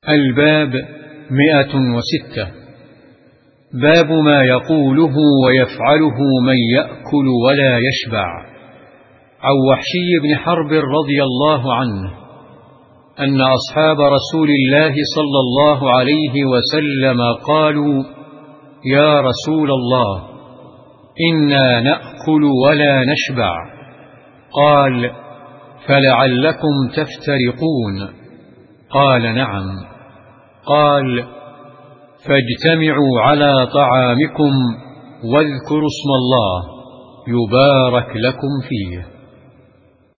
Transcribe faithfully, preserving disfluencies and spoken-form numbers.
الباب مئة وستة. باب ما يقوله ويفعله من يأكل ولا يشبع. عن وحشي بن حرب رضي الله عنه أن أصحاب رسول الله صلى الله عليه وسلم قالوا: يا رسول الله، إنا نأكل ولا نشبع. قال: فلعلكم تفترقون. قال: نعم. قال: فاجتمعوا على طعامكم واذكروا اسم الله يبارك لكم فيه.